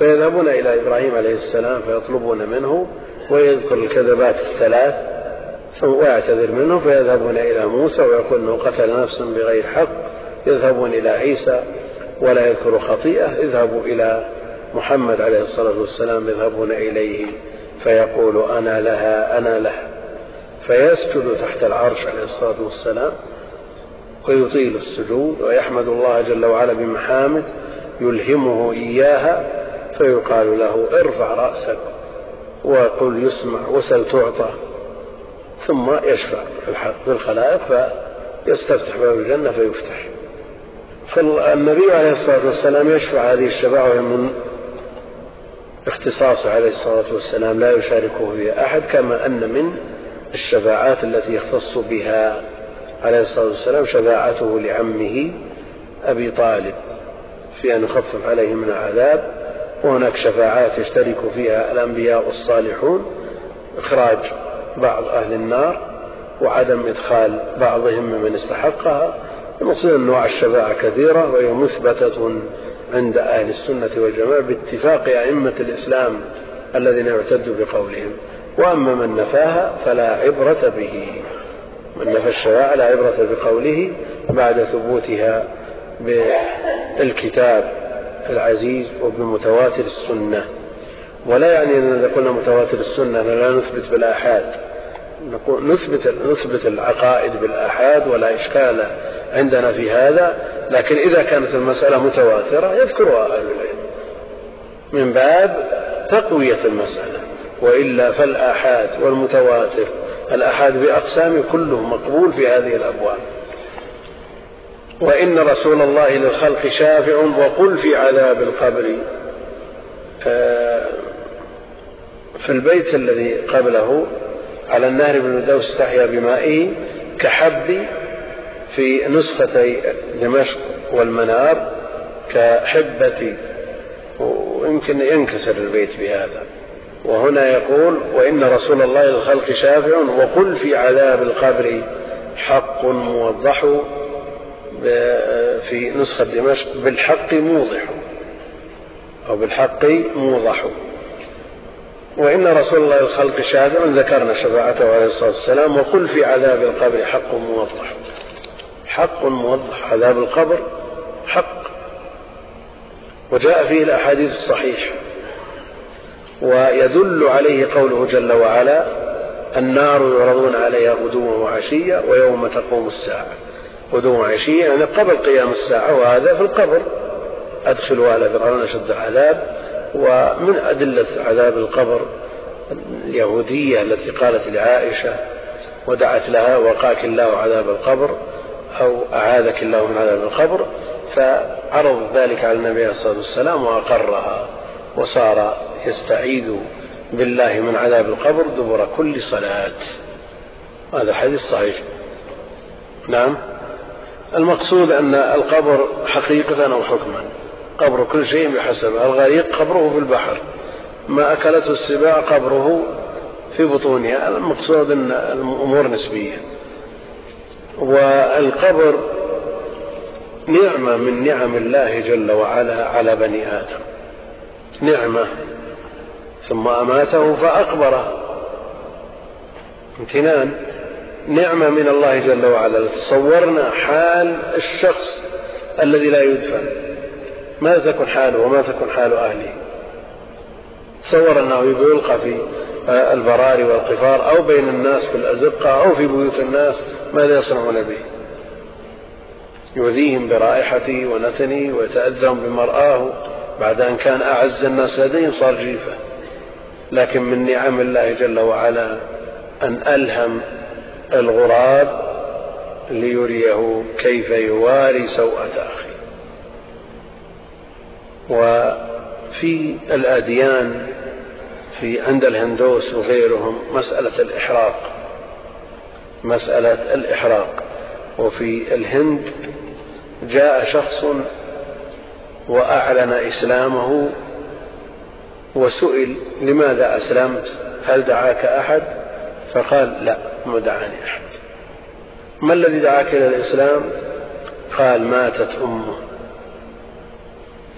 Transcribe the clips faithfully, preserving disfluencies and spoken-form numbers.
فيذهبون إلى إبراهيم عليه السلام فيطلبون منه ويذكر الكذبات الثلاث ويعتذر منه، فيذهبون إلى موسى ويقول أنه قتل نفسا بغير حق، يذهبون إلى عيسى ولا يذكر خطيئة، يذهبوا إلى محمد عليه الصلاة والسلام يذهبون إليه فيقول أنا لها أنا لها، فيسجد تحت العرش عليه الصلاة والسلام ويطيل السجود ويحمد الله جل وعلا بمحامد يلهمه إياها، فيقال له ارفع رأسك وقل يسمع وسل تعطى، ثم يشفع في الخلائق فيستفتح باب الجنة فيفتح. فالنبي عليه الصلاة والسلام يشفع هذه الشفاعة من اختصاصه عليه الصلاة والسلام لا يشاركه فيها أحد، كما أن من الشفاعات التي يختص بها عليه الصلاة والسلام شفاعته لعمه أبي طالب في أن يخفف عليه من العذاب، وهناك شفاعات يشترك فيها الأنبياء والصالحون، إخراج بعض أهل النار وعدم إدخال بعضهم ممن استحقها. المقصود أنواع الشفاعة كثيرة وهي مثبتة عند أهل السنة والجماعة باتفاق أئمة الإسلام الذين يعتد بقولهم، وأما من نفاها فلا عبرة به، من نفى الشفاعة لا عبرة بقوله بعد ثبوتها بالكتاب العزيز وبمتواتر السنة. ولا يعني أننا قلنا متواتر السنة لا نثبت بالآحاد، نثبت, نثبت العقائد بالآحاد ولا إشكال عندنا في هذا، لكن إذا كانت المسألة متواترة يذكرها أهل العلم من باب تقوية المسألة، وإلا فالآحاد والمتواتر الآحاد بأقسام كله مقبول في هذه الأبواب. وإن رسول الله للخلق شافع وقل في عذاب القبر. في البيت الذي قبله على النهر بن الدوس تحيا بمائه كحب في نسختي دمشق والمنار كحبة، ويمكن ينكسر البيت بهذا. وهنا يقول وإن رسول الله للخلق شافع وقل في عذاب القبر حق موضح، في نسخة دمشق بالحق موضح أو بالحق موضح. وإن رسول الله للخلق شافع ذكرنا شفاعته عليه الصلاة والسلام، وقل في عذاب القبر حق موضح. حق موضح، عذاب القبر حق، وجاء فيه الأحاديث الصحيحة، ويدل عليه قوله جل وعلا النار يعرضون عليها غدوا وعشيا ويوم تقوم الساعة. غدوا وعشيا يعني قبل قيام الساعة، وهذا في القبر أدخلوا على فرعون أشد العذاب. ومن أدلة عذاب القبر اليهودية التي قالت لعائشة ودعت لها وقاك الله عذاب القبر أو أعاذك الله من عذاب القبر، فعرض ذلك على النبي صلى الله عليه وسلم وأقرها، وصار يستعيذ بالله من عذاب القبر دبر كل صلاة. هذا حديث صحيح. نعم، المقصود أن القبر حقيقة أو حكما، قبر كل شيء بحسب. الغريق قبره في البحر، ما أكلته السباع قبره في بطونها. المقصود أن الأمور نسبية. والقبر نعمة من نعم الله جل وعلا على بني آدم، نعمة، ثم أماته فأقبره، امتنان، نعمة من الله جل وعلا. تصورنا حال الشخص الذي لا يدفن، ماذا تكون حاله وما تكون حال أهله؟ تصور أنه يلقى في البراري والقفار أو بين الناس في الأزقة أو في بيوت الناس، ماذا يصنعون به؟ يؤذيهم برائحته ونتنه ويتأذهم بمرآه بعد أن كان أعز الناس لديهم صار جيفة. لكن من نعم الله جل وعلا أن ألهم الغراب ليريه كيف يواري سوءة أخيه. وفي الأديان في عند الهندوس وغيرهم مسألة الإحراق، مسألة الإحراق. وفي الهند جاء شخص وأعلن إسلامه وسئل لماذا أسلمت؟ هل دعاك أحد؟ فقال لا، ما دعاني أحد. ما الذي دعاك إلى الإسلام؟ قال ماتت أمه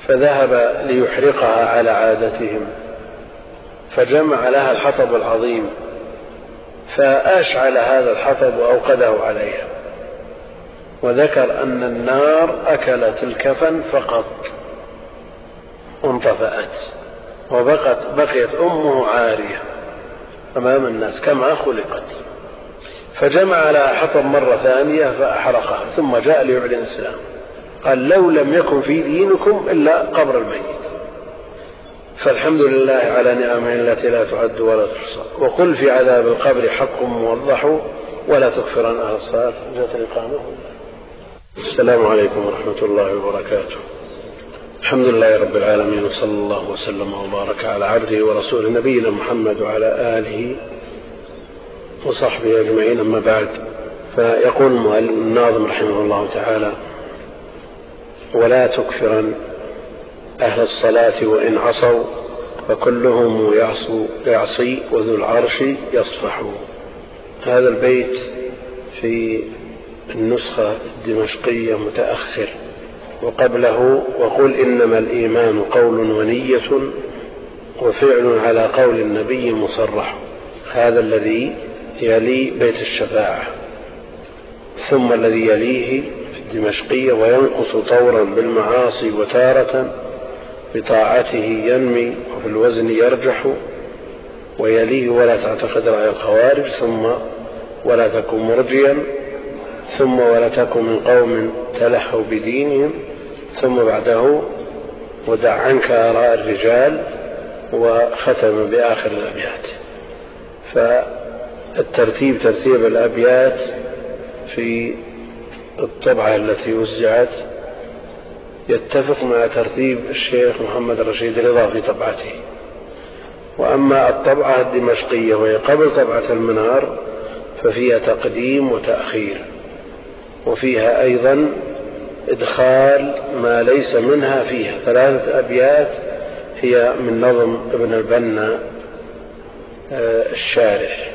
فذهب ليحرقها على عادتهم، فجمع لها الحطب العظيم، فأشعل هذا الحطب وأوقده عليها، وذكر أن النار أكلت الكفن فقط وانطفأت، وبقت بقيت أمه عارية أمام الناس كما خلقت. فجمع لها حطب مرة ثانية فأحرقها، ثم جاء ليعلن الإسلام، قال لو لم يكن في دينكم إلا قبر الميت. فالحمد لله على نعمه التي لا تعد ولا تحصى. وقل في عذاب القبر حق موضح ولا تكفرن أهل الصلاة. جاءت الإقامة. السلام عليكم ورحمة الله وبركاته. الحمد لله رب العالمين، وصلى الله وسلم وبارك على عبده ورسوله نبينا محمد وعلى آله وصحبه أجمعين، أما بعد. فيقول الناظم رحمه الله تعالى: ولا تكفرن أهل الصلاة وإن عصوا، فكلهم يعصي وذو العرش يصفح. هذا البيت في النسخة الدمشقية متأخر، وقبله: وقل إنما الإيمان قول ونية وفعل على قول النبي مصرح. هذا الذي يلي بيت الشفاعة. ثم الذي يليه في الدمشقية: وينقص طورا بالمعاصي وتارة بطاعته ينمي وفي الوزن يرجح. ويليه: ولا تعتقد رأي الخوارج. ثم ولا تكن مرجيا. ثم ولا تكن من قوم تلهوا بدينهم. ثم بعده: ودع عنك آراء الرجال. وختم بآخر الأبيات. فالترتيب ترتيب الأبيات في الطبعة التي وزعت يتفق مع ترتيب الشيخ محمد رشيد رضا في طبعته. وأما الطبعة الدمشقية وهي قبل طبعة المنار ففيها تقديم وتأخير، وفيها أيضا إدخال ما ليس منها فيها. ثلاثة أبيات هي من نظم ابن البنا الشارح،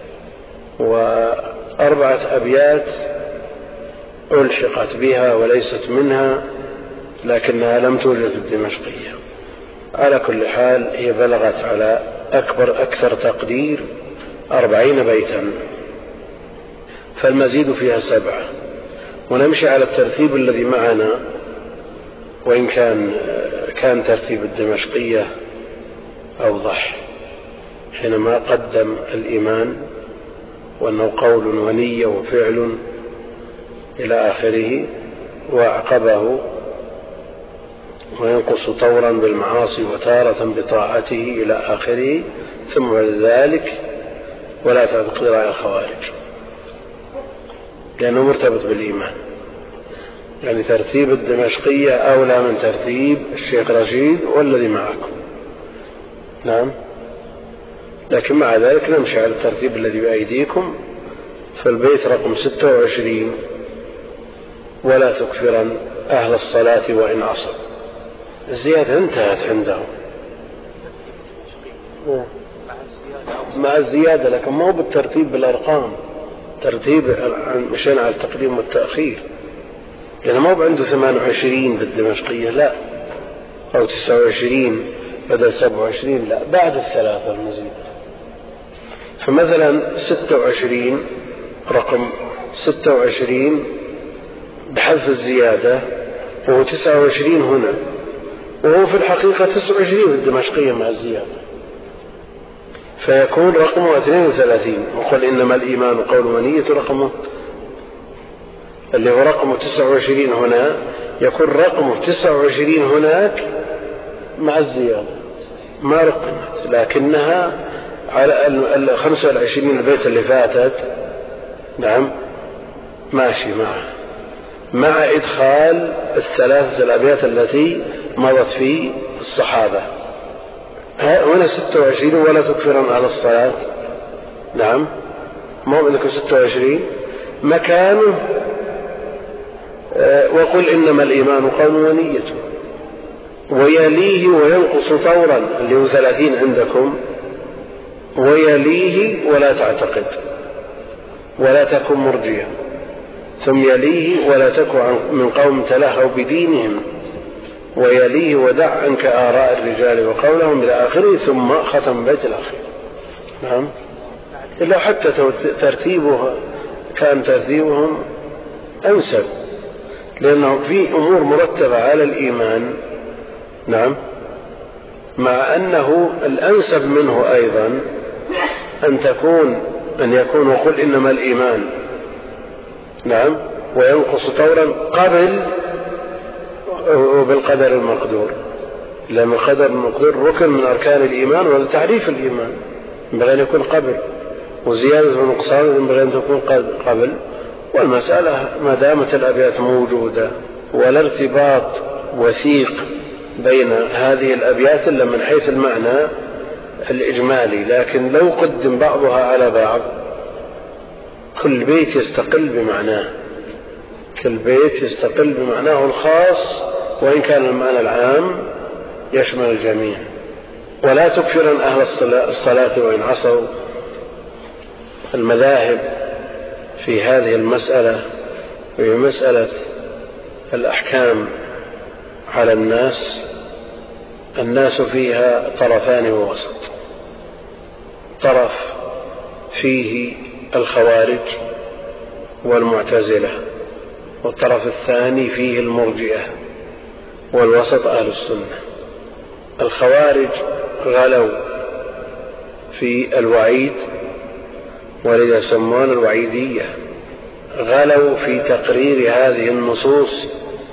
وأربعة أبيات ألحقت بها وليست منها، لكنها لم توجد في الدمشقية. على كل حال هي بلغت على أكبر أكثر تقدير أربعين بيتا، فالمزيد فيها سبعة. ونمشي على الترتيب الذي معنا، وإن كان كان ترتيب الدمشقية أوضح حينما قدم الإيمان وأنه قول ونية وفعل إلى آخره، وأعقبه: وينقص طورا بالمعاصي وتارة بطاعته إلى آخره. ثم بعد ذلك: ولا تعتقد رأي الخوارج، لأنه مرتبط بالإيمان. يعني ترتيب الدمشقية أولى من ترتيب الشيخ رشيد والذي معكم. نعم، لكن مع ذلك نمشي على الترتيب الذي بأيديكم. في البيت رقم ستة وعشرين: ولا تكفرن أهل الصلاة وإن عصوا. الزيادة انتهت عندهم مع الزيادة، لكن مو بالترتيب بالأرقام، ترتيب مشان على التقديم والتأخير. لأنه مو عنده ثمانية وعشرين بالدمشقية، لا، أو تسعة وعشرين بدل سبعة وعشرين، لا، بعد الثلاثة المزيد. فمثلا ستة وعشرين، رقم ستة وعشرين بحذف الزيادة، وهو تسعة وعشرين هنا، وهو في الحقيقة تسعة وعشرين بالدمشقية مع الزيادة، فيكون رقمه اثنين وثلاثين. وقل إنما الإيمان قول ونية رقمه اللي هو رقمه تسعة وعشرين هنا، يكون رقمه تسعة وعشرين هناك مع الزيادة، ما رقمت، لكنها على الخمسة والعشرين البيت اللي فاتت. نعم، ماشي معه، مع إدخال الثلاثة الأبيات التي مضت في الصحابة. هنا ستة وعشرين: ولا تكفرن على الصلاة. نعم، ما هو عندكم ستة وعشرين مكانه وقل إنما الإيمان قول ونية. ويليه: وينقص طورا، اللي هو ثلاثين عندكم. ويليه: ولا تعتقد ولا تكن مرجيا. ثم يليه: ولا تكن من قوم تلهوا بدينهم. ويليه ودع عنك آراء الرجال وقولهم إلى آخره، ثم ختم بيت الأخير. نعم. إلا حتى ترتيبها كان ترتيبهم أنسب، لأنه في أمور مرتبة على الإيمان. نعم. مع أنه الأنسب منه أيضا أن تكون أن يكون وقل إنما الإيمان نعم وينقص طورا قبل وبالقدر المقدور، لأن القدر المقدور ركن من أركان الإيمان ولتعريف الإيمان ينبغي أن يكون قبل، وزيادة ونقصان ينبغي أن تكون قبل. والمسألة ما دامت الأبيات موجودة ولا ارتباط وثيق بين هذه الأبيات إلا من حيث المعنى الإجمالي، لكن لو قدم بعضها على بعض كل بيت يستقل بمعناه، كل بيت يستقل بمعناه الخاص، وإن كان المعنى العام يشمل الجميع. ولا تكفرن أهل الصلاة وإن عصوا. المذاهب في هذه المسألة وهي مسألة الأحكام على الناس، الناس فيها طرفان ووسط، طرف فيه الخوارج والمعتزلة، والطرف الثاني فيه المرجئة، والوسط أهل السنة. الخوارج غلوا في الوعيد ولذا يسمون الوعيدية، غلوا في تقرير هذه النصوص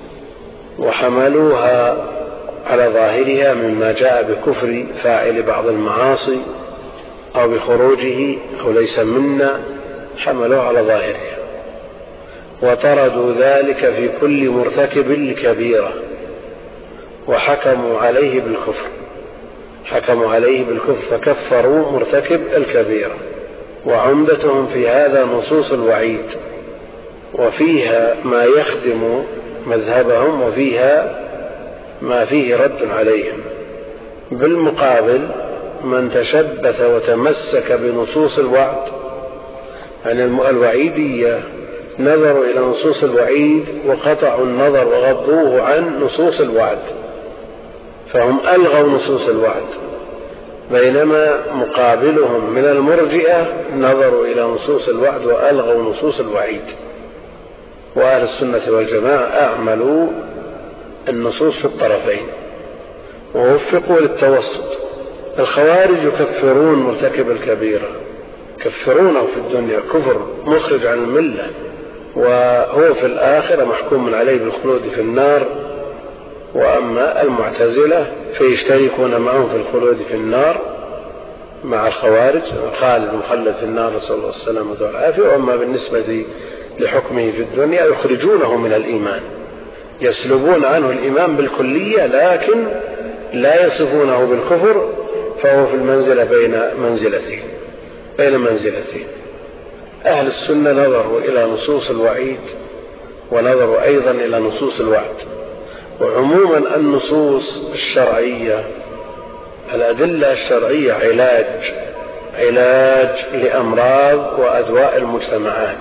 وحملوها على ظاهرها مما جاء بكفر فاعل بعض المعاصي أو بخروجه أو ليس منا، حملوه على ظاهرها وطردوا ذلك في كل مرتكب لكبيرة وحكموا عليه بالكفر، حكموا عليه بالكفر فكفروا مرتكب الكبيرة. وعمدتهم في هذا نصوص الوعيد، وفيها ما يخدم مذهبهم وفيها ما فيه رد عليهم. بالمقابل من تشبث وتمسك بنصوص الوعد عن الوعيدية نظروا إلى نصوص الوعيد وقطعوا النظر وغضوه عن نصوص الوعد، فهم ألغوا نصوص الوعد، بينما مقابلهم من المرجئة نظروا إلى نصوص الوعد وألغوا نصوص الوعيد. وأهل السنة والجماعة أعملوا النصوص في الطرفين ووفقوا للتوسط. الخوارج يكفرون مرتكب الكبيرة، يكفرونه في الدنيا كفر مخرج عن الملة، وهو في الآخرة محكوم عليه بالخلود في النار. وأما المعتزلة فيشتركون معهم في الخلود في النار مع الخوارج، خالد مخلد في النار نسأل الله السلامة والعافية. وأما بالنسبة لحكمه في الدنيا يخرجونه من الإيمان، يسلبون عنه الإيمان بالكلية لكن لا يصفونه بالكفر، فهو في المنزلة بين منزلتين بين منزلتين. أهل السنة نظروا إلى نصوص الوعيد ونظروا أيضا إلى نصوص الوعد. وعموما النصوص الشرعية الأدلة الشرعية علاج علاج لأمراض وأدواء المجتمعات،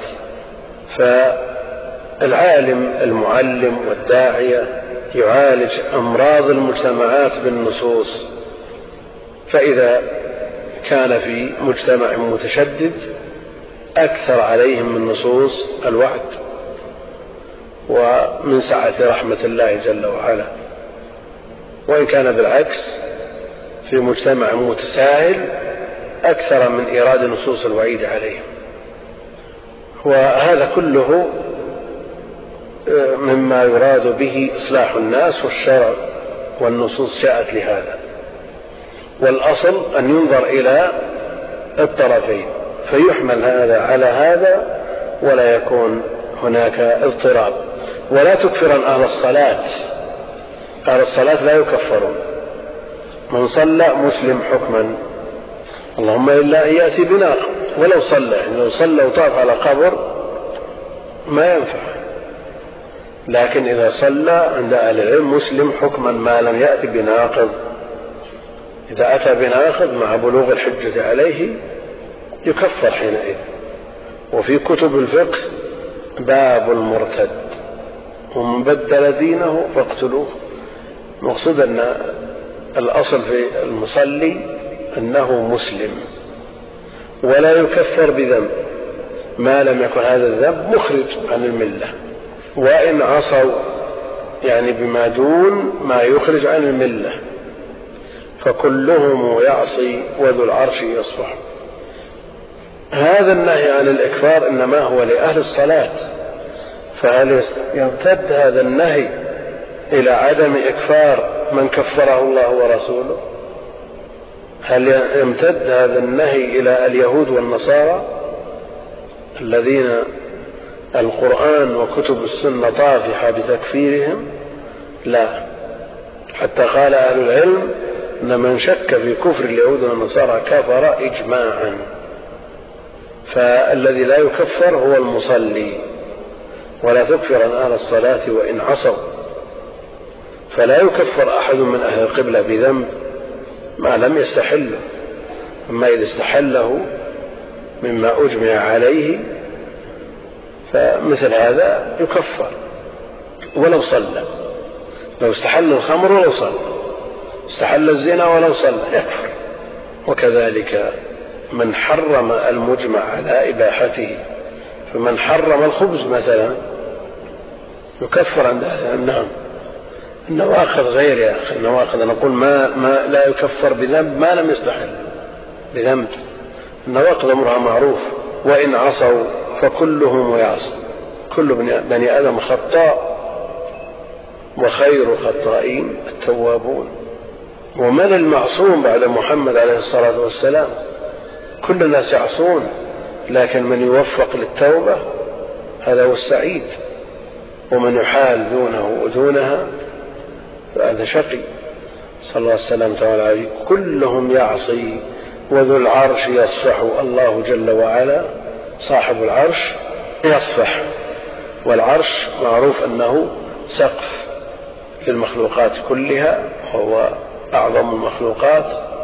فالعالم المعلم والداعية يعالج أمراض المجتمعات بالنصوص. فإذا كان في مجتمع متشدد أكثر عليهم من نصوص الوعد، ومن سعة رحمة الله جل وعلا. وإن كان بالعكس في مجتمع متساهل أكثر من إيراد نصوص الوعيد عليهم. وهذا كله مما يراد به إصلاح الناس، والشرع والنصوص جاءت لهذا. والأصل أن ينظر إلى الطرفين فيحمل هذا على هذا ولا يكون هناك اضطراب. ولا تكفرن أهل الصلاة، أهل الصلاة لا يكفرون. من صلى مسلم حكما، اللهم إلا أن يأتي بناقض، ولو صلى يعني لو صلى وطاف على قبر ما ينفع، لكن إذا صلى عند أهل العلم مسلم حكما ما لم يأتي بناقض. إذا أتى بناقض مع بلوغ الحجة عليه يكفر حينئذ. وفي كتب الفقه باب المرتد ومن بدل دينه فاقتلوه، مقصود أن الأصل في المصلي أنه مسلم ولا يكفر بذنب ما لم يكن هذا الذنب مخرج عن الملة، وإن عصوا يعني بما دون ما يخرج عن الملة فكلهم يعصي وذو العرش يصفح. هذا النهي عن الإكفار إنما هو لأهل الصلاة، فهل يمتد هذا النهي إلى عدم إكفار من كفره الله ورسوله؟ هل يمتد هذا النهي إلى اليهود والنصارى الذين القرآن وكتب السنة طافحة بتكفيرهم؟ لا، حتى قال أهل العلم أن من شك في كفر اليهود والنصارى كفر إجماعا. فالذي لا يكفر هو المصلي، ولا تكفر عن أهل الصلاة وإن عصوا، فلا يكفر أحد من أهل القبلة بذنب ما لم يستحله، أما إذا استحله مما أجمع عليه فمثل هذا يكفر ولو صلى، لو استحل الخمر ولو صلى، استحل الزنا ولو صلى يكفر. وكذلك من حرم المجمع على إباحته، فمن حرم الخبز مثلا يكفر عند نعم النواقض غير يا أخي النواقض، نقول ما, ما لا يكفر بذنب ما لم يستحل بذنب، النواقض أمرها معروف. وإن عصوا فكلهم يعصي، كل بني آدم خطاء وخير خطائين التوابون. ومن المعصوم بعد محمد عليه الصلاة والسلام؟ كل الناس يعصون، لكن من يوفق للتوبة هذا هو السعيد، ومن يحال دونه ودونها فهذا شقي. صلى الله عليه وسلم تعالى كلهم يعصي وذو العرش يصفح. الله جل وعلا صاحب العرش يصفح، والعرش معروف أنه سقف للمخلوقات كلها، وهو أعظم المخلوقات،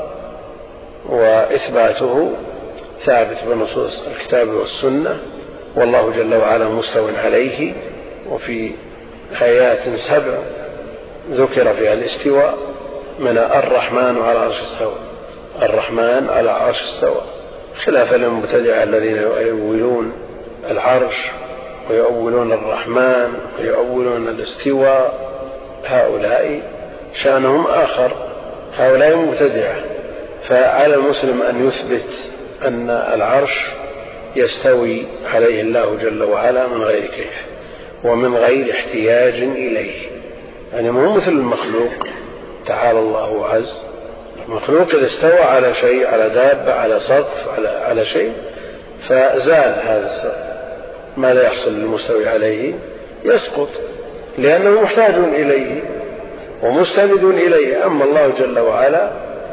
وإثباته ثابت بنصوص الكتاب والسنة، والله جل وعلا مستو عليه. وفي آيات سبع ذكر فيها الاستواء، من الرحمن على العرش استوى، الرحمن على العرش استوى، خلافا للمبتدعة الذين يؤولون العرش ويؤولون الرحمن ويؤولون الاستواء، هؤلاء شأنهم آخر، هؤلاء مبتدعة. فعلى المسلم أن يثبت أن العرش يستوي عليه الله جل وعلا من غير كيف ومن غير احتياج إليه، يعني مو مثل المخلوق تعالى الله عز. المخلوق إذا استوى على شيء، على دابة، على سقف، على, على شيء، فزال هذا السقف، ما لا يحصل للمستوي عليه يسقط، لأنه محتاج إليه ومستند إليه. أما الله جل وعلا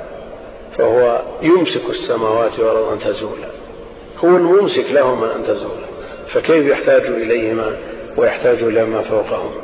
فهو يمسك السماوات والأرض أن تزولا، هو الممسك لهما أن تزولا، فكيف يحتاج إليهما ويحتاج إلى ما فوقهما؟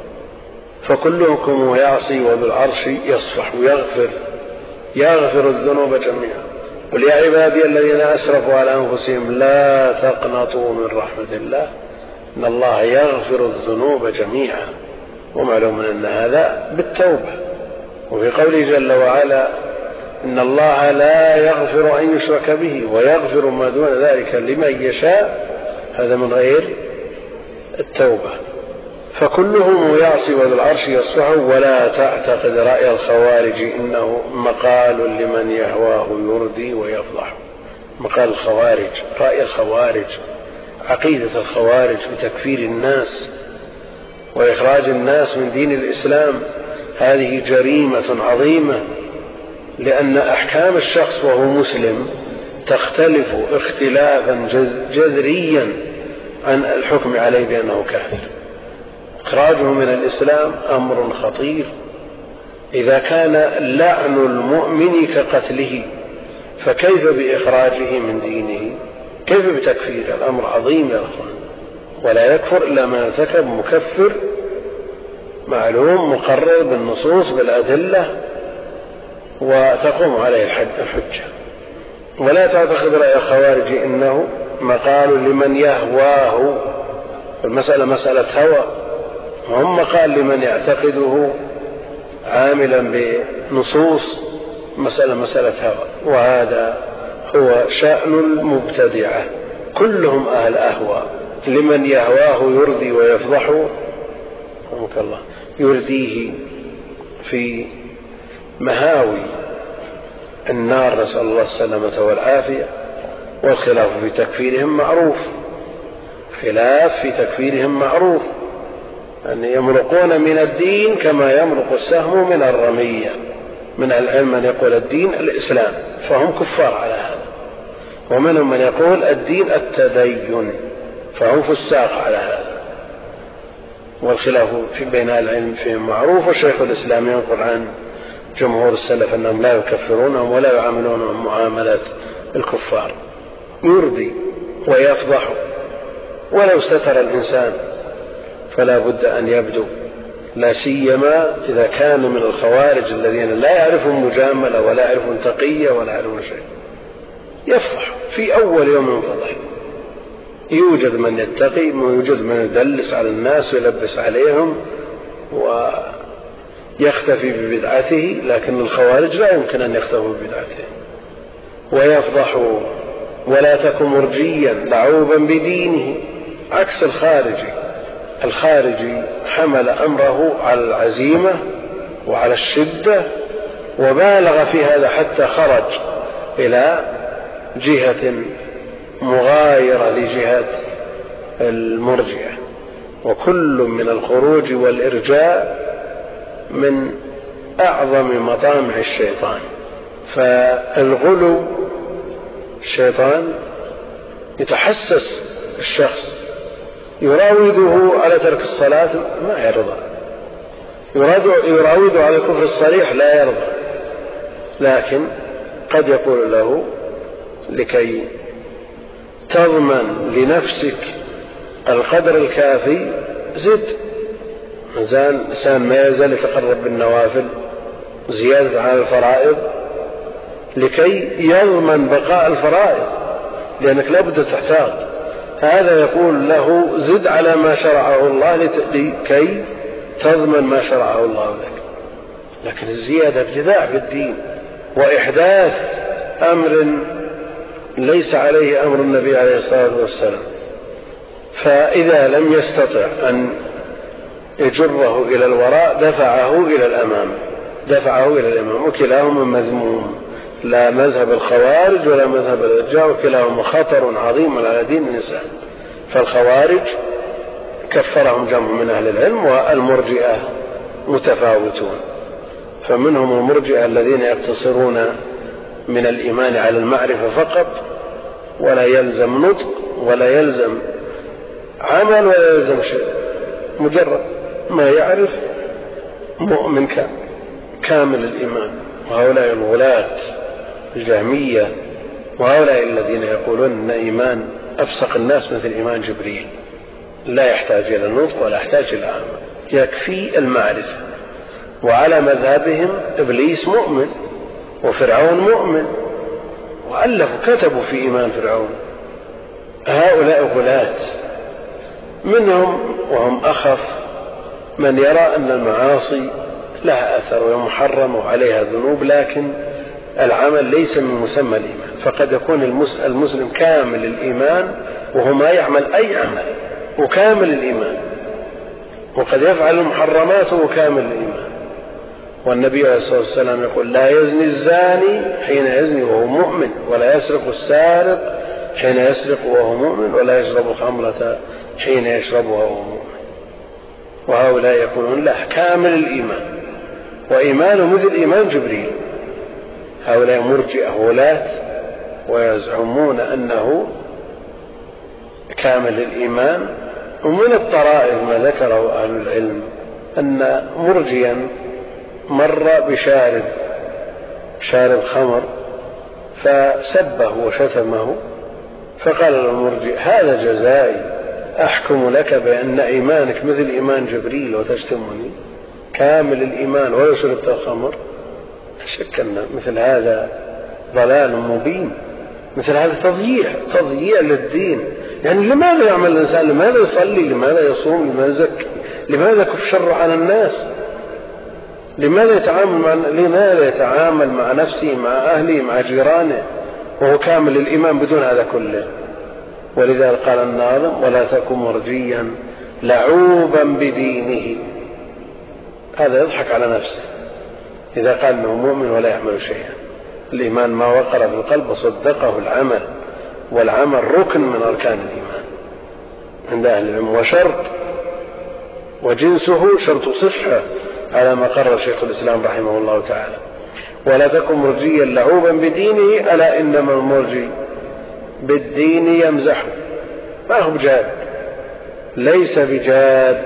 فكلكم يعصي وذو العرش يصفح ويغفر، يغفر الذنوب جميعا. قل يا عبادي الذين أسرفوا على أنفسهم لا تقنطوا من رحمة الله إن الله يغفر الذنوب جميعا. ومعلوم أن هذا بالتوبة. وفي قوله جل وعلا إن الله لا يغفر أن يشرك به ويغفر ما دون ذلك لمن يشاء، هذا من غير التوبة. فكلهم يعصي وذو العرش يصفح. ولا تعتقد رأي الخوارج إنه مقال لمن يهواه يردي ويفضح. مقال الخوارج، رأي الخوارج، عقيدة الخوارج بتكفير الناس وإخراج الناس من دين الإسلام، هذه جريمة عظيمة، لأن أحكام الشخص وهو مسلم تختلف اختلافا جذريا عن الحكم عليه بأنه كافر. إخراجه من الإسلام أمر خطير. إذا كان لعن المؤمن كقتله فكيف بإخراجه من دينه؟ كيف بتكفيره؟ الأمر عظيم يا أخوان. ولا يكفر إلا من ارتكب مكفر معلوم مقرر بالنصوص بالأدلة وتقوم عليه الحجة. ولا تعتقد رأي الخوارج إنه مقال لمن يهواه، المسألة مسألة هوى، هم قال لمن يعتقده عاملا بنصوص مسألة مسألة هوى. وهذا هو شأن المبتدعة، كلهم أهل أهوى. لمن يهواه يرضي ويفضح رحمك الله يرديه في مهاوي النار، نسأل الله السلامة والعافية. والخلاف في تكفيرهم معروف، خلاف في تكفيرهم معروف، أن يمرقون من الدين كما يمرق السهم من الرمية. من العلم من يقول الدين الإسلام فهم كفار على هذا، ومنهم من يقول الدين التدين فهم فساق على هذا. والخلاف في بين العلم فيهم معروف. والشيخ الإسلام ينقل عن جمهور السلف أنهم لا يكفرونهم ولا يعاملونهم معاملات الكفار، يرضي ويفضح. ولو ستر الإنسان فلا بد أن يبدو، لا سيما إذا كان من الخوارج الذين لا يعرفون مجاملة ولا يعرفون تقية ولا يعرفون شيء، يفضح في أول يوم فضح. يوجد من يتقي ويوجد من يدلس على الناس ويلبس عليهم ويختفي ببدعته، لكن الخوارج لا يمكن أن يختفوا ببدعته ويفضحوا. ولا تكن مرجيا لعوبا بدينه، عكس الخارجي. الخارجي حمل أمره على العزيمة وعلى الشدة وبالغ في هذا حتى خرج إلى جهة مغايرة لجهة المرجئة. وكل من الخروج والإرجاء من أعظم مطامع الشيطان. فالغلو الشيطان يتحسس الشخص، يراوده على ترك الصلاة ما يرضى، يراوده على الكفر الصريح لا يرضى، لكن قد يقول له لكي تضمن لنفسك القدر الكافي زد. إنسان ما يزال يتقرب بالنوافل زيادة على الفرائض لكي يضمن بقاء الفرائض، لأنك لابد تحتاج. هذا يقول له زد على ما شرعه الله لكي تضمن ما شرعه الله لك. لكن الزيادة ابتداع بالدين وإحداث أمر ليس عليه أمر النبي عليه الصلاة والسلام. فإذا لم يستطع أن يجره إلى الوراء دفعه إلى الأمام، دفعه إلى الأمام. وكلاهما مذموم، لا مذهب الخوارج ولا مذهب الإرجاء، وكلاهما خطر عظيم على دين الإنسان. فالخوارج كفرهم جمع من أهل العلم، والمرجئة متفاوتون. فمنهم المرجئة الذين يقتصرون من الإيمان على المعرفة فقط، ولا يلزم نطق ولا يلزم عمل ولا يلزم شيء، مجرد ما يعرف مؤمن كامل الإيمان. وهؤلاء الغلاة الجهمية، وهؤلاء الذين يقولون أن إيمان أفسق الناس مثل إيمان جبريل، لا يحتاج إلى النطق ولا يحتاج إلى عمل، يكفي المعرفة. وعلى مذهبهم إبليس مؤمن وفرعون مؤمن، وألفوا كتبوا في إيمان فرعون. هؤلاء غلاة. منهم وهم أخف من يرى أن المعاصي لها أثر ومحرم وعليها ذنوب، لكن العمل ليس من مسمى الإيمان. فقد يكون المسلم كامل الإيمان وهو ما يعمل أي عمل وكامل الإيمان، وقد يفعل المحرمات وهو كامل الإيمان. والنبي عليه الصلاة والسلام يقول لا يزني الزاني حين يزني وهو مؤمن، ولا يسرق السارق حين يسرق وهو مؤمن، ولا يشرب الخمرة حين يشربها وهو مؤمن. وهؤلاء يقولون لا، كامل الإيمان وإيمانه مثل إيمان جبريل. هؤلاء مرجئة غلاة ويزعمون أنه كامل الإيمان. ومن الطرائف ما ذكره أهل العلم أن مرجيا مر بشارب شارب خمر فسبه وشتمه، فقال المرجئ هذا جزائي، أحكم لك بأن إيمانك مثل إيمان جبريل وتشتمني؟ كامل الإيمان ولو شربت الخمر؟ شك أن مثل هذا ضلال مبين، مثل هذا تضييع تضييع للدين. يعني لماذا يعمل الإنسان؟ لماذا يصلي؟ لماذا يصوم؟ لماذا يزكي؟ لماذا كف شر على الناس؟ لماذا يتعامل مع لماذا يتعامل مع نفسه، مع أهله، مع جيرانه، وهو كامل الإيمان بدون هذا كله؟ ولذلك قال الناظم: ولا تكن مرجيا لعوبا بدينه. هذا يضحك على نفسه إذا قال أنه مؤمن ولا يعمل شيئا. الإيمان ما وقر في القلب وصدقه العمل، والعمل ركن من أركان الإيمان عند أهل العلم، وشرط وجنسه شرط صحة على ما قرر شيخ الإسلام رحمه الله تعالى. ولا تكن مرجيا لعوبا بدينه، ألا إنما المرجي بالدين يمزح. ما هو بجاد، ليس بجاد،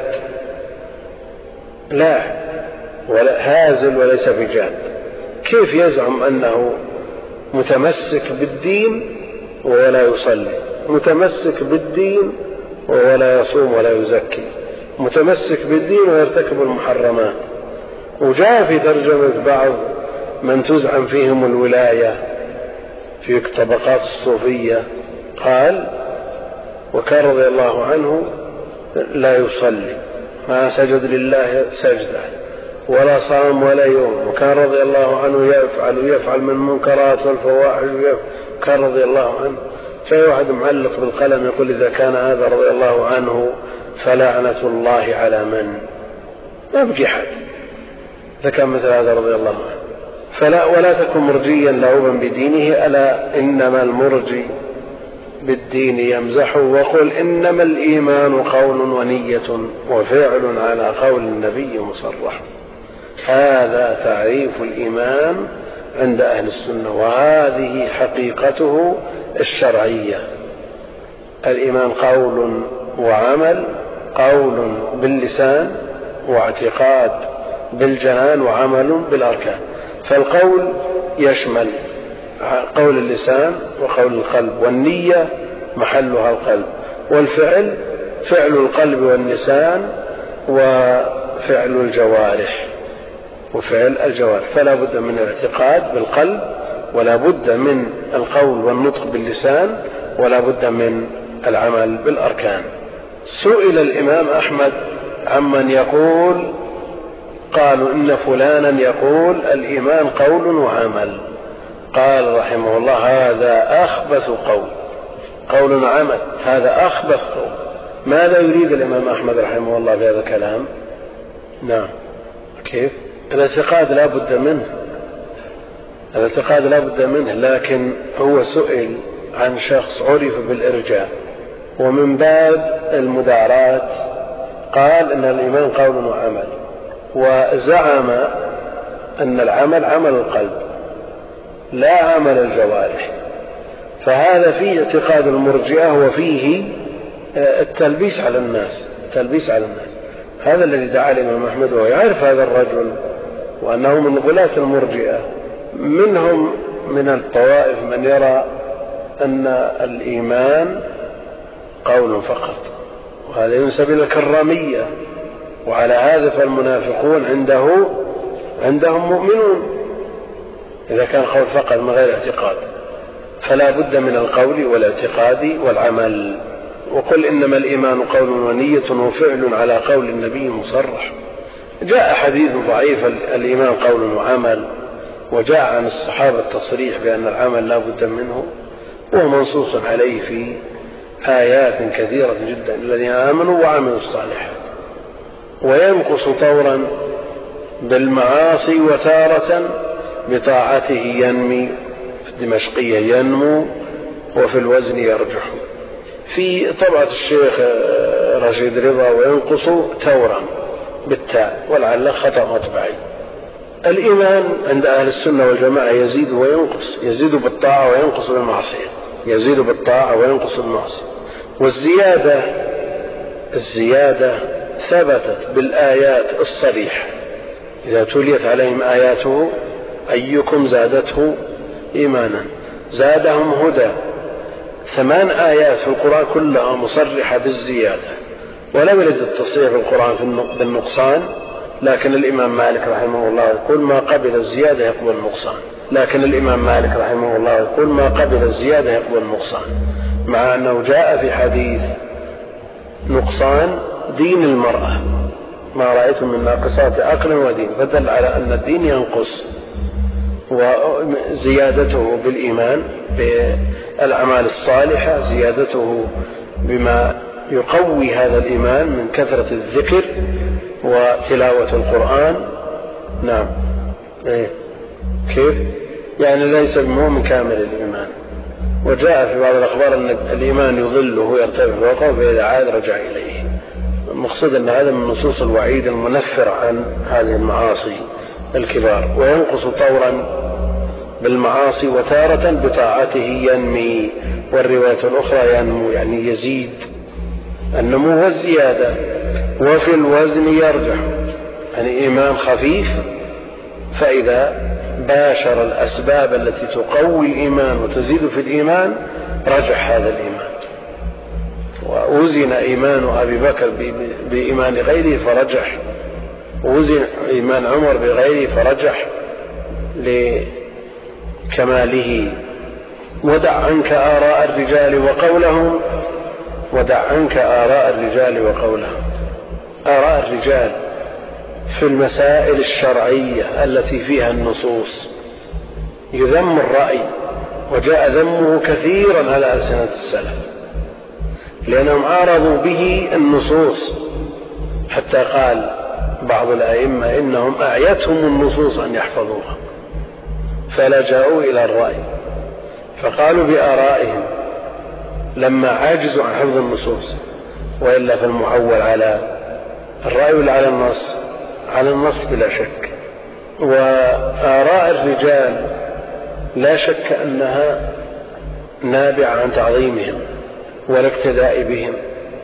لا، ولا هازل وليس بجاد. كيف يزعم أنه متمسك بالدين ولا يصلي، متمسك بالدين ولا يصوم ولا يزكي، متمسك بالدين ويرتكب المحرمات؟ وجاء في ترجمة بعض من تزعم فيهم الولاية في طبقات الصوفية، قال: وكان رضي الله عنه لا يصلي، ما سجد لله سجدة، ولا صام ولا يوم، وكان رضي الله عنه يفعل ويفعل من المنكرات والفواحش، كان رضي الله عنه. في واحد معلق بالقلم يقول: إذا كان هذا رضي الله عنه فلعنة الله على من؟ ما بقي حد إذا كان مثل هذا رضي الله عنه. فلا ولا تكن مرجيا لعوبا بدينه، ألا إنما المرجي بالدين يمزح. وقل إنما الإيمان قول ونية وفعل على قول النبي مصرح. هذا تعريف الإيمان عند أهل السنة، وهذه حقيقته الشرعية. الإيمان قول وعمل، قول باللسان واعتقاد بالجنان وعمل بالأركان. فالقول يشمل قول اللسان وقول القلب، والنية محلها القلب، والفعل فعل القلب واللسان وفعل الجوارح وفعل الجوارح. فلا بد من الاعتقاد بالقلب، ولا بد من القول والنطق باللسان، ولا بد من العمل بالأركان. سئل الإمام أحمد عمن يقول، قالوا إن فلانا يقول الإيمان قول وعمل، قال رحمه الله: هذا أخبث قول، قول وعمل، هذا أخبث قول. ماذا يريد الإمام أحمد رحمه الله بهذا الكلام؟ نعم، كيف؟ الاعتقاد لا بد منه، الاعتقاد لا بد منه، لكن هو سئل عن شخص عرف بالإرجاء، ومن باب المدارات قال إن الإيمان قول وعمل، وزعم أن العمل عمل القلب لا عمل الجوارح. فهذا فيه اعتقاد المرجئة، وفيه التلبيس على الناس، التلبيس على الناس. هذا الذي دعا الإمام أحمد، وهو يعرف هذا الرجل وأنه من غلاة المرجئة. منهم من الطوائف من يرى أن الإيمان قول فقط، وهذا ينسب إلى الكرامية، وعلى هذا فالمنافقون عنده عندهم مؤمنون إذا كان قول فقط من غير اعتقاد. فلا بد من القول والاعتقاد والعمل. وقل إنما الإيمان قول ونية وفعل على قول النبي مصرح. جاء حديث ضعيف الإيمان قول وعمل، وجاء عن الصحابة التصريح بأن العمل لا بد منه، وهو منصوص عليه في آيات كثيرة جدا: الذين آمنوا وعملوا الصالحات. وينقص طورا بالمعاصي، وتارة بطاعته ينمي. في الدمشقية ينمو، وفي الوزن يرجح. في طبعة الشيخ رشيد رضا وينقص تورا بالتاء، ولعل خطأ مطبعي. الإيمان عند أهل السنة والجماعة يزيد وينقص، يزيد بالطاعة وينقص بالمعصية، يزيد بالطاعة وينقص بالمعصية. والزيادة الزيادة ثبتت بالآيات الصريحة: إذا تليت عليهم آياته أيكم زادته إيمانا زادهم هدى. ثمان آيات في القرآن كلها مصرحة بالزيادة، ولم يرد التصريح في القرآن بالنقصان. لكن الإمام مالك رحمه الله يقول: ما قبل الزيادة يقبل النقصان. لكن الإمام مالك رحمه الله يقول: ما قبل الزيادة يقبل النقصان، مع أنه جاء في حديث نقصان دين المرأة، ما رأيتم من ناقصات عقل ودين، فدل على أن الدين ينقص، وزيادته بالإيمان بالأعمال الصالحة، زيادته بما يقوي هذا الإيمان من كثرة الذكر وتلاوة القرآن. نعم. إيه؟ كيف؟ يعني ليس بمؤمن كامل الإيمان. وجاء في بعض الأخبار أن الإيمان يظله ويرتفع فوقه فإذا عاد رجع إليه. المقصود أن هذا من نصوص الوعيد المنفر عن هذه المعاصي الكبار. وينقص طورا بالمعاصي وتارة بطاعته ينمي، والرواية الأخرى ينمو يعني يزيد، النمو والزيادة. وفي الوزن يرجح، يعني إيمان خفيف، فإذا باشر الأسباب التي تقوي الإيمان وتزيد في الإيمان رجح هذا الإيمان. ووزن إيمان أبي بكر بإيمان غيره فرجح، ووزن إيمان عمر بغيره فرجح لكماله. ودع عنك آراء الرجال وقولهم، ودع عنك آراء الرجال وقولهم. آراء الرجال في المسائل الشرعية التي فيها النصوص يذم الرأي، وجاء ذمه كثيرا على ألسنة السلف لأنهم عارضوا به النصوص، حتى قال بعض الأئمة إنهم أعيتهم النصوص أن يحفظوها فلجأوا إلى الرأي، فقالوا بآرائهم لما عاجزوا عن حفظ النصوص. وإلا فالمعول على الرأي ولا على النص؟ على النص بلا شك. وآراء الرجال لا شك أنها نابعة عن تعظيمهم والاقتداء بهم،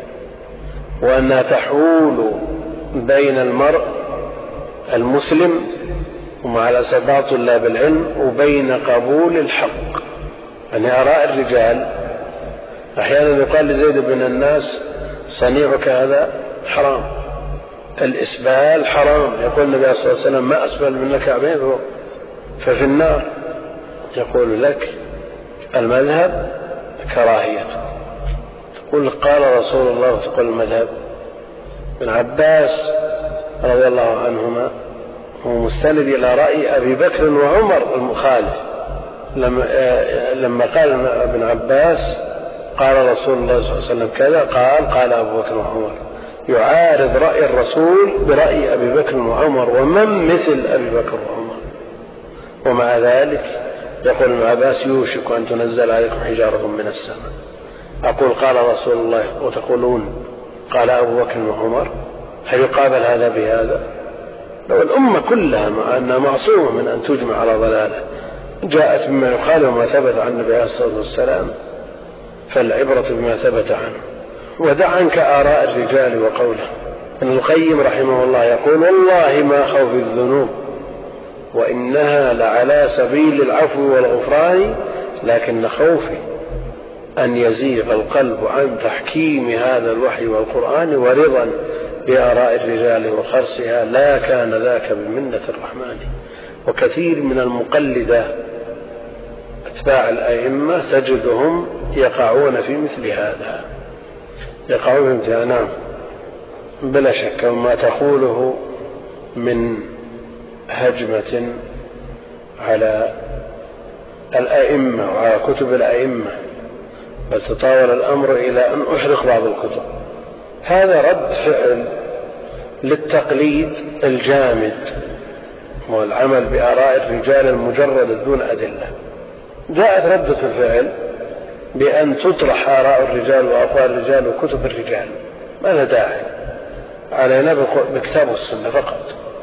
وأنها تحول بين المرء المسلم ومع الأسف بعض طلاب العلم وبين قبول الحق. يعني آراء الرجال أحيانا يقال لزيد بن الناس صنيعك هذا حرام، الإسبال حرام، يقول النبي صلى الله عليه وسلم ما أسبل من الكعبين ففي النار. يقول لك المذهب كراهية، تقول قال رسول الله وتقول المذهب. ابن عباس رضي الله عنهما هو مستند إلى رأي أبي بكر وعمر المخالف، لما, لما قال ابن عباس قال رسول الله صلى الله عليه وسلم كذا، قال قال أبو بكر وعمر، يعارض رأي الرسول برأي أبي بكر وعمر، ومن مثل أبي بكر وعمر. ومع ذلك يقول ابن عباس يوشك أن تنزل عليكم حجارة من السماء. أقول قال رسول الله وتقولون قال أبو بكر وعمر، هل يقابل هذا بهذا؟ لو الأمة كلها مع أنها معصومة من أن تجمع على ضلالة جاءت مما يقال وما ثبت عن النبي عليه الصلاة والسلام، فالعبرة بما ثبت عنه. ودع عنك آراء الرجال وقوله. ابن القيم رحمه الله يقول والله ما خوف الذنوب وإنها لعلى سبيل العفو والغفران، لكن خوفي أن يزيغ القلب عن تحكيم هذا الوحي والقرآن ورضا بآراء الرجال وخرصها، لا كان ذاك بمنة الرحمن. وكثير من المقلدة أتباع الأئمة تجدهم يقعون في مثل هذا، يقعون في مثل هذا. نعم بلا شك وما تقوله من هجمة على الأئمة وعلى كتب الأئمة، بل تطاول الأمر إلى أن أحرق بعض الكتب. هذا رد فعل للتقليد الجامد والعمل بآراء الرجال المجرد دون أدلة. جاءت ردة الفعل بأن تطرح آراء الرجال وأقوال الرجال وكتب الرجال، ما لا داعي، علينا بكتاب والسنة فقط،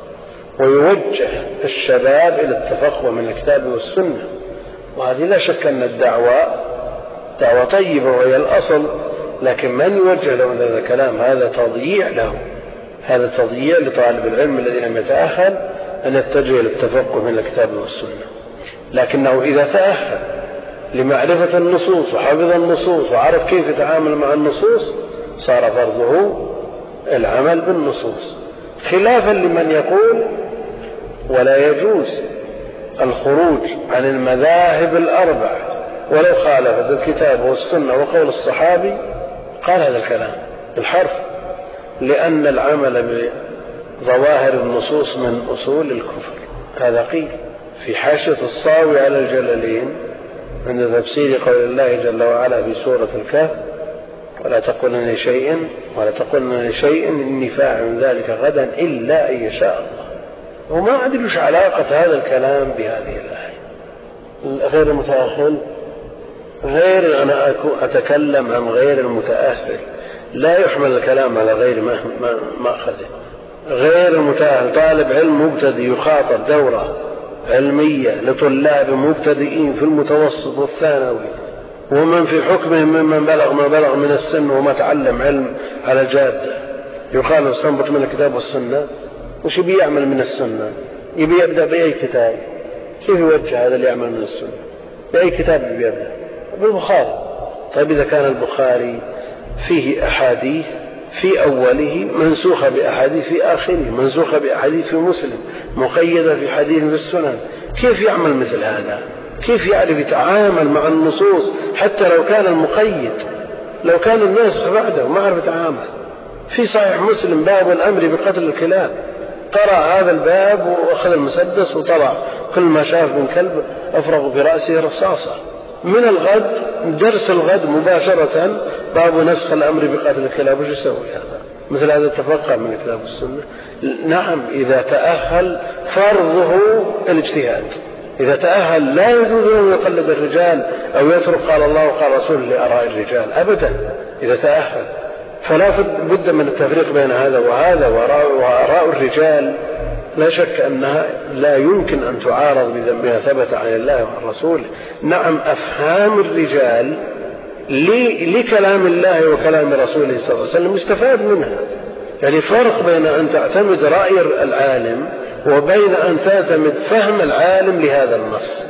ويوجه الشباب إلى التفقه من الكتاب والسنة. وهذه لا شك أن الدعوة دعوة طيبة وهي الأصل، لكن من يوجه له هذا الكلام هذا تضييع له، هذا تضييع لطالب العلم الذي لم يتأهل أن يتجه للتفقه من الكتاب والسنة. لكنه إذا تأهل لمعرفة النصوص وحفظ النصوص وعرف كيف يتعامل مع النصوص صار فرضه العمل بالنصوص، خلافا لمن يقول ولا يجوز الخروج عن المذاهب الأربع ولو خالفت الكتاب والسنة وقول الصحابي. قال هذا الكلام بالحرف، لأن العمل ظواهر النصوص من أصول الكفر. هذا قيل في حاشية الصاوي على الجلالين عند تفسير قول الله جل وعلا في سورة الكهف: ولا تقولن لشيء ولا تقولن لشيء إني فاعل ذلك غدا إلا أن يشاء الله. وما أدري وش علاقة هذا الكلام بهذه الآية. غير المتأهل، غير أنا أتكلم عن غير المتأهل، لا يحمل الكلام على غير مأخذه. غير المتأهل طالب علم مبتدئ يخاطب دورة علمية لطلاب مبتدئين في المتوسط والثانوي، ومن في حكمهم ممن بلغ ما بلغ من السن وما تعلم علم على جادة، يقال استنبط من الكتاب والسنة. وش بيعمل من السنة؟ يبي يبدأ بأي كتاب؟ كيف يوجه هذا اللي يعمل من السنة؟ بأي كتاب يبدأ؟ بالبخاري. طيب إذا كان البخاري فيه أحاديث في أوله منسوخة بأحاديث في آخره، منسوخة بأحاديث في مسلم، مقيدة في حديث في السنن، كيف يعمل مثل هذا؟ كيف يعرف يتعامل مع النصوص حتى لو كان المقيد، لو كان الناس بعده ما عرف يتعامل؟ في صحيح مسلم باب الأمر بقتل الكلاب، قرأ هذا الباب وأخذ المسدس وطلع كل ما شاف من كلب أفرغ في رأسه رصاصة. من الغد درس الغد مباشرة باب نسخ الأمر بقتل الكلاب. وش يسوي هذا؟ مثل هذا التفقه من الكتاب والسنة؟ نعم، إذا تأهل فرضه الاجتهاد. إذا تأهل لا يجوز أن يقلد الرجال أو يترك قال الله وقال رسوله لآراء الرجال أبدا. إذا تأهل فلا بد من التفريق بين هذا وهذا، وآراء الرجال لا شك أنها لا يمكن أن تعارض بما ثبت عن الله وعن رسوله. نعم، أفهام الرجال لكلام الله وكلام رسوله صلى الله عليه وسلم يستفاد منها. يعني فرق بين أن تعتمد رأي العالم وبين أن تعتمد فهم العالم لهذا النص،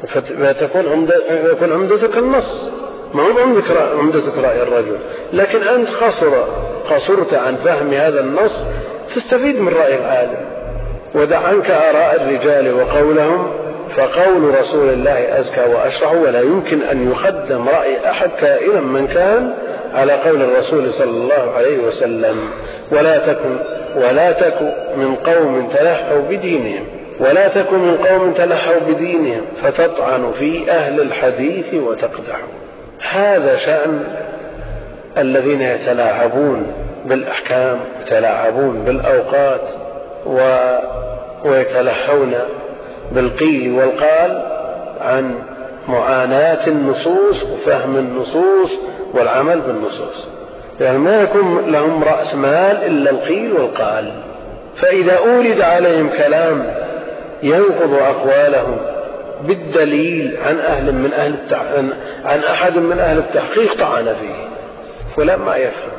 فتكون عمدتك النص، ما هو عمدتك رأي الرجل. لكن أنت خسر قصرت عن فهم هذا النص، تستفيد من رأي العالم. ودع عنك آراء الرجال وقولهم، فقول رسول الله أزكى وأشرع، ولا يمكن أن يقدم رأي أحد كائنا من كان على قول الرسول صلى الله عليه وسلم. ولا تكن ولا تكن من قوم تلحوا بدينهم ولا تكن من قوم تلحوا بدينهم فتطعن في أهل الحديث وتقدحوا. هذا شأن الذين يتلاعبون بالأحكام، يتلاعبون بالأوقات، و... ويتلحون بالقيل والقال عن معاناة النصوص وفهم النصوص والعمل بالنصوص. يعني ما يكون لهم رأس مال إلا القيل والقال. فإذا أورد عليهم كلام ينقض أقوالهم بالدليل عن أهل من أهل التح... عن أحد من أهل التحقيق طعن فيه، فلا ما يفهم.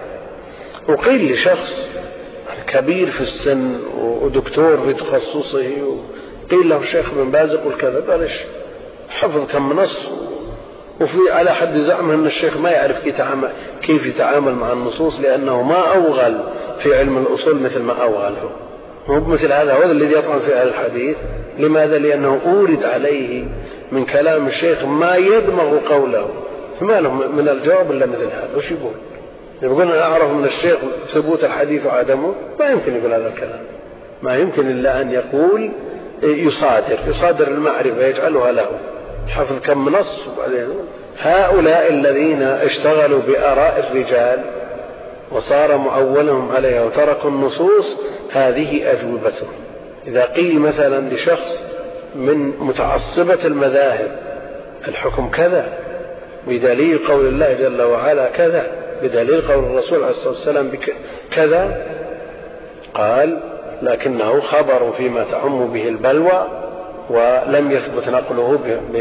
وقيل لشخص كبير في السن ودكتور في تخصصه، قيل له الشيخ بن باز يقول كذا، قال ايش حفظ كم نص، وفي على حد زعمه أن الشيخ ما يعرف كيف يتعامل مع النصوص لأنه ما أوغل في علم الأصول مثل ما أوغله. هو مثل هذا هو الذي يطعن في أهل الحديث. لماذا؟ لأنه أورد عليه من كلام الشيخ ما يدمغ قوله، فما له من الجواب إلا مثل هذا. وش يقول؟ يقول أنا أعرف من الشيخ ثبوت الحديث وعدمه؟ ما يمكن يقول هذا الكلام، ما يمكن إلا أن يقول يصادر يصادر المعرفة يجعلها له، حفظ كم نص. وبعدين هؤلاء الذين اشتغلوا بآراء الرجال وصار معولهم عليها وتركوا النصوص، هذه أجوبتهم. إذا قيل مثلا لشخص من متعصبة المذاهب الحكم كذا بدليل قول الله جل وعلا كذا، بدليل قول الرسول عليه الصلاة والسلام كذا، قال لكنه خبر فيما تعم به البلوى ولم يثبت نقله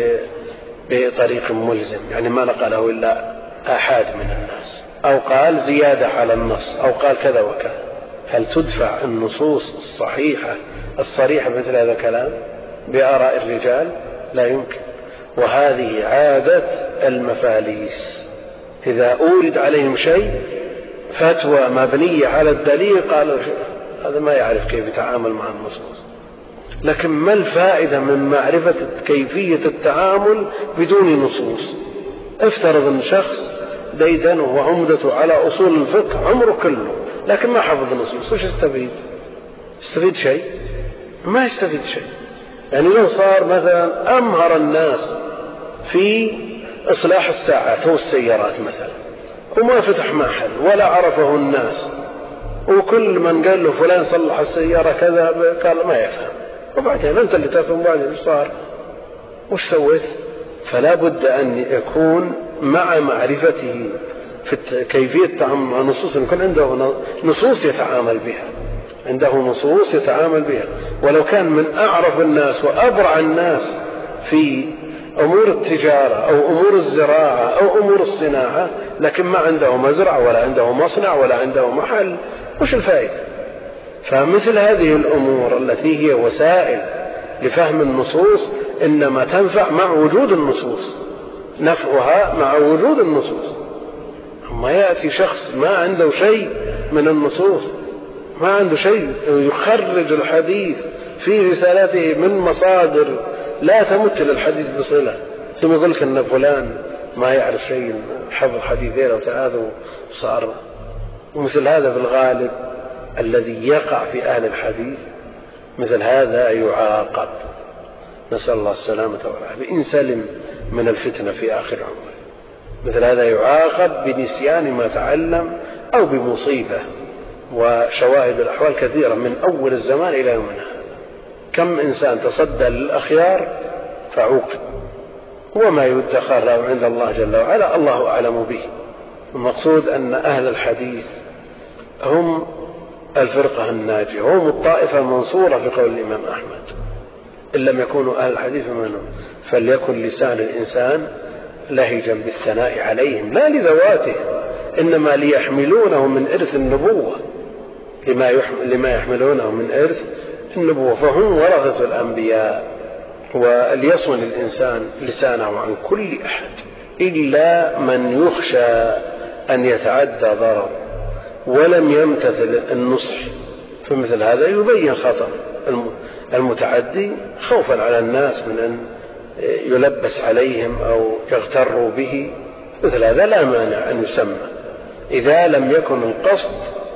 بطريق ملزم، يعني ما نقله إلا آحاد من الناس، أو قال زيادة على النص، أو قال كذا وكذا. هل تدفع النصوص الصحيحة الصريحة مثل هذا الكلام بآراء الرجال؟ لا يمكن. وهذه عادة المفاليس، إذا أورد عليهم شيء فتوى مبنية على الدليل قالوا هذا ما يعرف كيف يتعامل مع النصوص. لكن ما الفائدة من معرفة كيفية التعامل بدون نصوص؟ افترض أن شخص ديدنه وعمدته على أصول الفقه عمره كله لكن ما حفظ النصوص، وش يستفيد؟ يستفيد شيء؟ ما يستفيد شيء. يعني لو صار مثلا أمهر الناس في إصلاح الساعات أو السيارات مثلا، وما فتح محل ولا عرفه الناس، وكل من قال له فلان صلح السيارة كذا قال ما يفهم، وبعدين أنت اللي تفهم بعدين إيش صار وش سويت. فلا بد أن يكون مع معرفته في كيفية تعامل مع نصوص، يكون عنده نصوص يتعامل بها، عنده نصوص يتعامل بها. ولو كان من أعرف الناس وأبرع الناس في أمور التجارة أو أمور الزراعة أو أمور الصناعة، لكن ما عنده مزرعة ولا عنده مصنع ولا عنده محل، وش الفائدة؟ فمثل هذه الأمور التي هي وسائل لفهم النصوص إنما تنفع مع وجود النصوص، نفعها مع وجود النصوص. أما يأتي شخص ما عنده شيء من النصوص، ما عنده شيء، يخرج الحديث في رسالته من مصادر لا تمت للحديث بصلة، ثم يقول لك أن فلان ما يعرف شيء، حفظ حديثين أو ثلاثة وصار. ومثل هذا في الغالب الذي يقع في أهل الحديث مثل هذا يعاقب، نسأل الله السلامة والعافية، إن سلم من الفتنة في آخر عمره. مثل هذا يعاقب بنسيان ما تعلم أو بمصيبة، وشواهد الأحوال كثيرة من أول الزمان إلى يومنا هذا. كم إنسان تصدى للأخيار فعوقب، وما يدخر له عند الله جل وعلا الله أعلم به. المقصود أن أهل الحديث هم الفرقة الناجية، هم الطائفة المنصورة في قول الإمام أحمد. إن لم يكونوا أهل الحديث منهم فليكن لسان الإنسان لهجا بالثناء عليهم، لا لذواتهم، إنما ليحملونه من إرث النبوة، لما, لما يحملونه من إرث النبوة، فهم ورثة الأنبياء. وليصون الإنسان لسانه عن كل أحد إلا من يخشى أن يتعدى ضرر ولم يمتثل النصح، فمثل هذا يبين خطأ المتعدي خوفا على الناس من أن يلبس عليهم أو يغتروا به. مثل هذا لا مانع أن يسمى إذا لم يكن القصد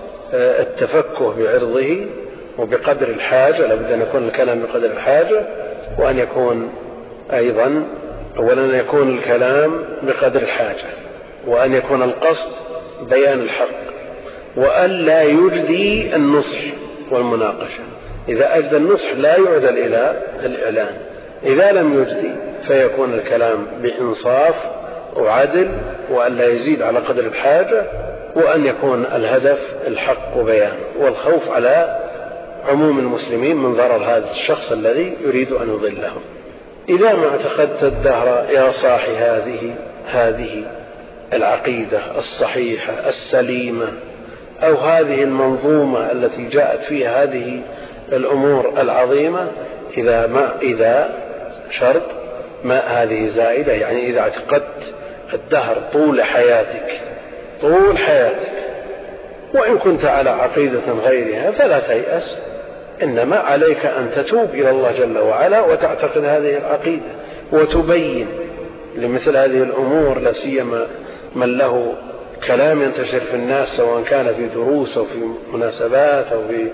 التفكه بعرضه وبقدر الحاجة. لابد أن يكون الكلام بقدر الحاجة، وأن يكون أيضا أولا أن يكون الكلام بقدر الحاجة، وأن يكون القصد بيان الحق، وأن لا يجدي النصح والمناقشة. إذا أجدى النصح لا يعدل إلى الإعلان، إذا لم يجدي فيكون الكلام بإنصاف وعدل، وأن لا يزيد على قدر الحاجة، وأن يكون الهدف الحق وبيان، والخوف على عموم المسلمين من ضرر هذا الشخص الذي يريد أن يضلهم. إذا ما اعتقدت الدهر يا صاحي هذه هذه العقيدة الصحيحة السليمة، أو هذه المنظومة التي جاءت فيها هذه الأمور العظيمة، إذا ما إذا شرط ما هذه زائدة، يعني إذا اعتقدت الدهر طول حياتك طول حياتك وإن كنت على عقيدة غيرها فلا تيأس، إنما عليك أن تتوب إلى الله جل وعلا وتعتقد هذه العقيدة وتبين لمثل هذه الأمور، لا سيما من له كلام ينتشر في الناس سواء كان في دروس أو في مناسبات أو في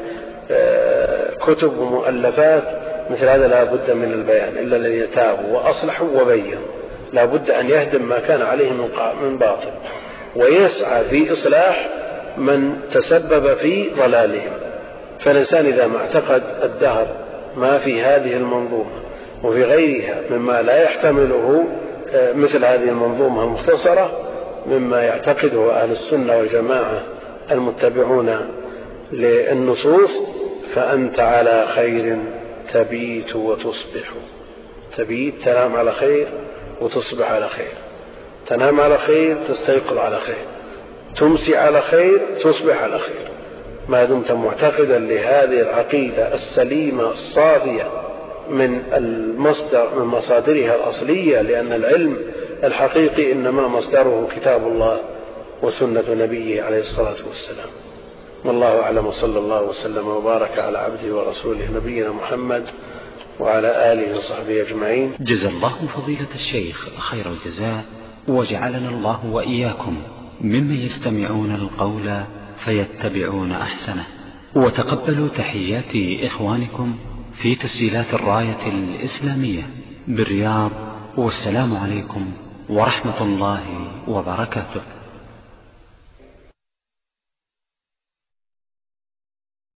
كتب ومؤلفات. مثل هذا لا بد من البيان، إلا الذين تابوا وأصلحوا وبينوا، لا بد أن يهدم ما كان عليه من باطل ويسعى في إصلاح من تسبب في ضلالهم. فالإنسان إذا ما اعتقد الدهر ما في هذه المنظومة وفي غيرها مما لا يحتمله مثل هذه المنظومة المختصرة مما يعتقده أهل السنة والجماعة المتبعون للنصوص، فأنت على خير تبيت وتصبح. تبيت تنام على خير وتصبح على خير، تنام على خير تستيقظ على خير، تمسي على خير تصبح على خير، ما دمت معتقدا لهذه العقيدة السليمة الصافية من المصدر من مصادرها الأصلية. لأن العلم الحقيقي إنما مصدره كتاب الله وسنة نبيه عليه الصلاة والسلام. والله أعلم، وصلى الله وسلم وبارك على عبده ورسوله نبينا محمد وعلى آله وصحبه أجمعين. جزا الله فضيلة الشيخ خير الجزاء، وجعلنا الله وإياكم ممن يستمعون القول فيتبعون أحسنه. وتقبلوا تحيات إخوانكم في تسجيلات الراية الإسلامية بالرياض، والسلام عليكم ورحمة الله وبركاته.